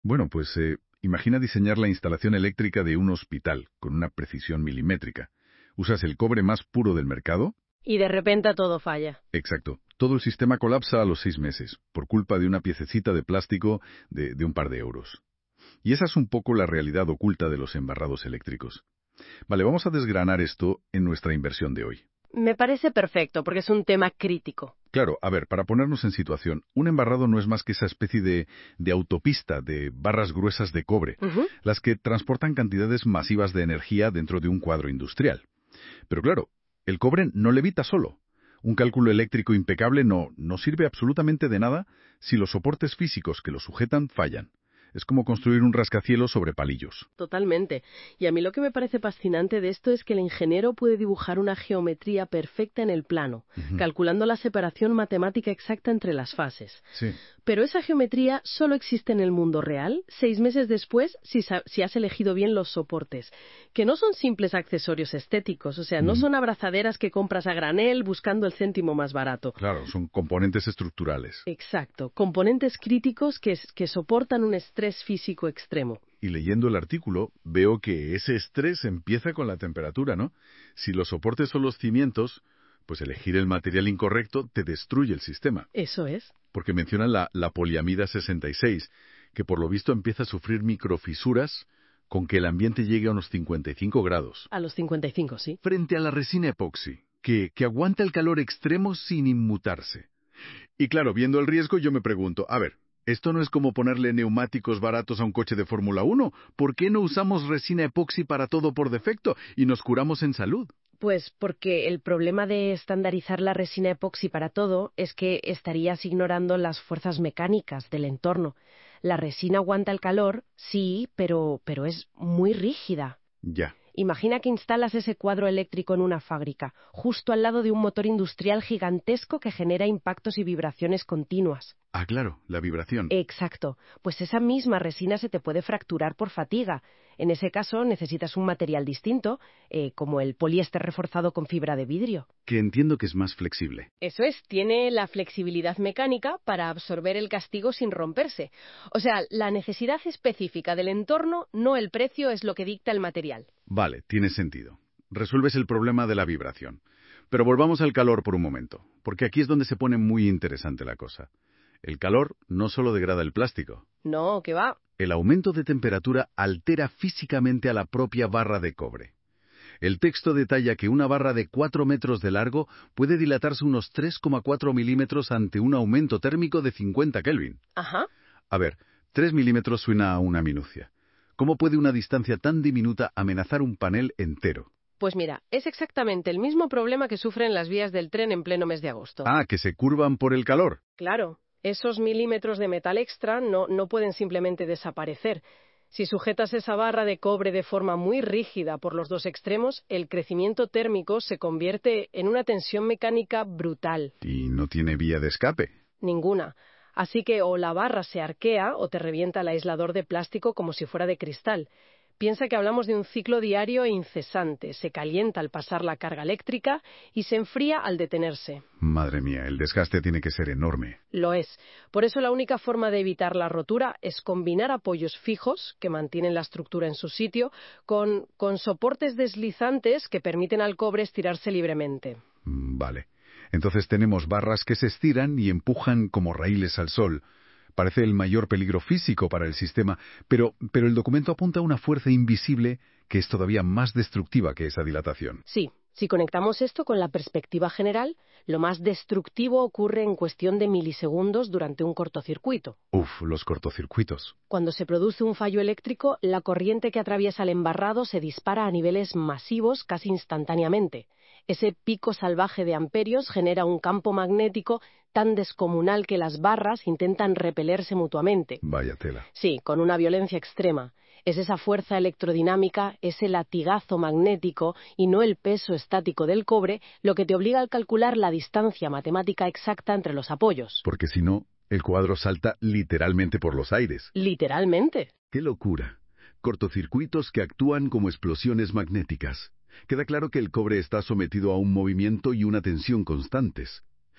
Bueno, pues imagina diseñar la instalación eléctrica de un hospital con una precisión milimétrica. Usas el cobre más puro del mercado. Y de repente todo falla. Exacto. Todo el sistema colapsa a los 6 meses, por culpa de una piececita de plástico de un par de euros. Y esa es un poco la realidad oculta de los embarrados eléctricos. Vale, vamos a desgranar esto en nuestra inversión de hoy. Me parece perfecto, porque es un tema crítico. Claro, a ver, para ponernos en situación, un embarrado no es más que esa especie de autopista de barras gruesas de cobre, Ujú. las que transportan cantidades masivas de energía dentro de un cuadro industrial. Pero claro, el cobre no levita solo. Un cálculo eléctrico impecable no sirve absolutamente de nada si los soportes físicos que lo sujetan fallan. Es como construir un rascacielos sobre palillos. Totalmente. Y a mí lo que me parece fascinante de esto es que el ingeniero puede dibujar una geometría perfecta en el plano, Ujú. calculando la separación matemática exacta entre las fases. Sí. Pero esa geometría solo existe en el mundo real 6 meses después si has elegido bien los soportes, que no son simples accesorios estéticos, o sea, no Ujú. son abrazaderas que compras a granel buscando el céntimo más barato. Claro, son componentes estructurales. Exacto, componentes críticos que soportan un estrés físico extremo. Y leyendo el artículo, veo que ese estrés empieza con la temperatura, ¿no? Si los soportes son los cimientos, pues elegir el material incorrecto te destruye el sistema. Eso es. Porque mencionan la poliamida 66, que por lo visto empieza a sufrir microfisuras con que el ambiente llegue a unos 55 grados. A los 55, sí. Frente a la resina epoxi, que aguanta el calor extremo sin inmutarse. Y claro, viendo el riesgo, yo me pregunto, a ver, ¿esto no es como ponerle neumáticos baratos a un coche de Fórmula 1? ¿Por qué no usamos resina epoxi para todo por defecto y nos curamos en salud? Pues porque el problema de estandarizar la resina epoxi para todo es que estarías ignorando las fuerzas mecánicas del entorno. La resina aguanta el calor, sí, pero es muy rígida. Ya. Imagina que instalas ese cuadro eléctrico en una fábrica, justo al lado de un motor industrial gigantesco que genera impactos y vibraciones continuas. Ah, claro, la vibración. Exacto, pues esa misma resina se te puede fracturar por fatiga. En ese caso necesitas un material distinto, como el poliéster reforzado con fibra de vidrio. Que entiendo que es más flexible. Eso es, tiene la flexibilidad mecánica para absorber el castigo sin romperse. O sea, la necesidad específica del entorno, no el precio, es lo que dicta el material. Vale, tiene sentido. Resuelves el problema de la vibración. Pero volvamos al calor por un momento, porque aquí es donde se pone muy interesante la cosa. El calor no solo degrada el plástico. No, que va. El aumento de temperatura altera físicamente a la propia barra de cobre. El texto detalla que una barra de 4 metros de largo puede dilatarse unos 3,4 milímetros ante un aumento térmico de 50 Kelvin. Ajá. A ver, 3 milímetros suena a una minucia. ¿Cómo puede una distancia tan diminuta amenazar un panel entero? Pues mira, es exactamente el mismo problema que sufren las vías del tren en pleno mes de agosto. Ah, que se curvan por el calor. Claro, esos milímetros de metal extra no pueden simplemente desaparecer. Si sujetas esa barra de cobre de forma muy rígida por los dos extremos, el crecimiento térmico se convierte en una tensión mecánica brutal. Y no tiene vía de escape. Ninguna. Así que o la barra se arquea o te revienta el aislador de plástico como si fuera de cristal. Piensa que hablamos de un ciclo diario e incesante. Se calienta al pasar la carga eléctrica y se enfría al detenerse. Madre mía, el desgaste tiene que ser enorme. Lo es. Por eso la única forma de evitar la rotura es combinar apoyos fijos, que mantienen la estructura en su sitio, con soportes deslizantes que permiten al cobre estirarse libremente. Vale. Entonces tenemos barras que se estiran y empujan como raíles al sol. Parece el mayor peligro físico para el sistema, pero el documento apunta a una fuerza invisible que es todavía más destructiva que esa dilatación. Sí, si conectamos esto con la perspectiva general, lo más destructivo ocurre en cuestión de milisegundos durante un cortocircuito. Uf, los cortocircuitos. Cuando se produce un fallo eléctrico, la corriente que atraviesa el embarrado se dispara a niveles masivos casi instantáneamente. Ese pico salvaje de amperios genera un campo magnético tan descomunal que las barras intentan repelerse mutuamente. Vaya tela. Sí, con una violencia extrema. Es esa fuerza electrodinámica, ese latigazo magnético y no el peso estático del cobre lo que te obliga a calcular la distancia matemática exacta entre los apoyos. Porque si no, el cuadro salta literalmente por los aires. Literalmente. ¡Qué locura! Cortocircuitos que actúan como explosiones magnéticas. Queda claro que el cobre está sometido a un movimiento y una tensión constantes.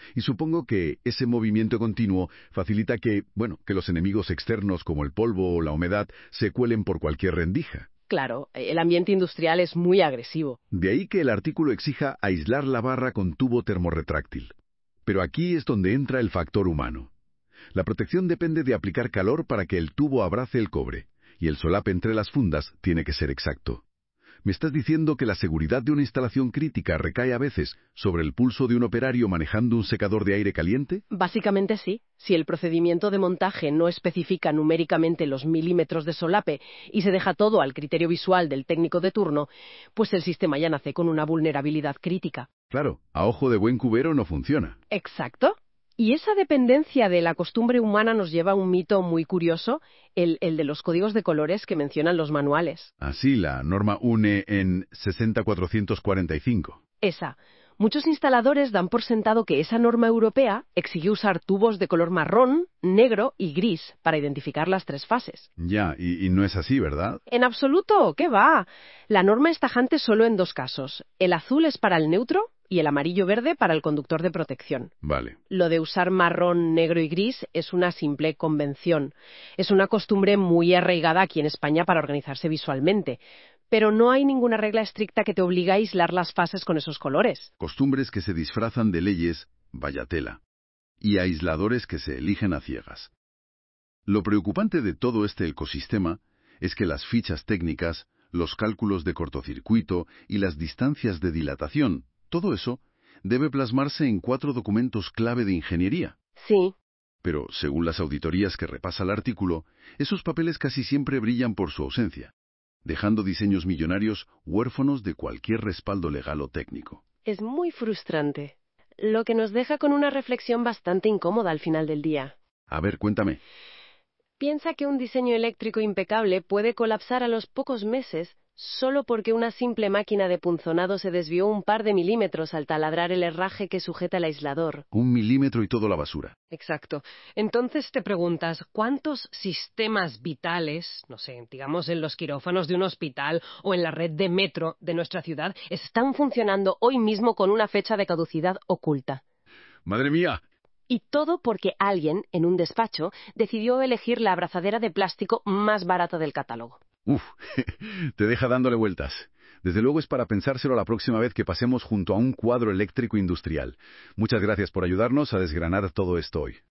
Y supongo que ese movimiento continuo facilita que los enemigos externos como el polvo o la humedad se cuelen por cualquier rendija. Claro, el ambiente industrial es muy agresivo. De ahí que el artículo exija aislar la barra con tubo termorretráctil. Pero aquí es donde entra el factor humano. La protección depende de aplicar calor para que el tubo abrace el cobre, y el solape entre las fundas tiene que ser exacto. ¿Me estás diciendo que la seguridad de una instalación crítica recae a veces sobre el pulso de un operario manejando un secador de aire caliente? Básicamente sí. Si el procedimiento de montaje no especifica numéricamente los milímetros de solape y se deja todo al criterio visual del técnico de turno, pues el sistema ya nace con una vulnerabilidad crítica. Claro, a ojo de buen cubero no funciona. Exacto. Y esa dependencia de la costumbre humana nos lleva a un mito muy curioso, el de los códigos de colores que mencionan los manuales. Así la norma UNE en 60445. Esa. Muchos instaladores dan por sentado que esa norma europea exige usar tubos de color marrón, negro y gris para identificar las tres fases. Ya, y no es así, ¿verdad? En absoluto, ¿qué va? La norma es tajante solo en dos casos. El azul es para el neutro y el amarillo-verde para el conductor de protección. Vale. Lo de usar marrón, negro y gris es una simple convención. Es una costumbre muy arraigada aquí en España para organizarse visualmente. Pero no hay ninguna regla estricta que te obligue a aislar las fases con esos colores. Costumbres que se disfrazan de leyes, vaya tela, y aisladores que se eligen a ciegas. Lo preocupante de todo este ecosistema es que las fichas técnicas, los cálculos de cortocircuito y las distancias de dilatación, todo eso debe plasmarse en 4 documentos clave de ingeniería. Sí. Pero, según las auditorías que repasa el artículo, esos papeles casi siempre brillan por su ausencia, dejando diseños millonarios huérfanos de cualquier respaldo legal o técnico. Es muy frustrante. Lo que nos deja con una reflexión bastante incómoda al final del día. A ver, cuéntame. Piensa que un diseño eléctrico impecable puede colapsar a los pocos meses solo porque una simple máquina de punzonado se desvió un par de milímetros al taladrar el herraje que sujeta el aislador. 1 milímetro y todo la basura. Exacto. Entonces te preguntas, ¿cuántos sistemas vitales, no sé, digamos en los quirófanos de un hospital o en la red de metro de nuestra ciudad, están funcionando hoy mismo con una fecha de caducidad oculta? ¡Madre mía! Y todo porque alguien, en un despacho, decidió elegir la abrazadera de plástico más barata del catálogo. Uf, te deja dándole vueltas. Desde luego es para pensárselo la próxima vez que pasemos junto a un cuadro eléctrico industrial. Muchas gracias por ayudarnos a desgranar todo esto hoy.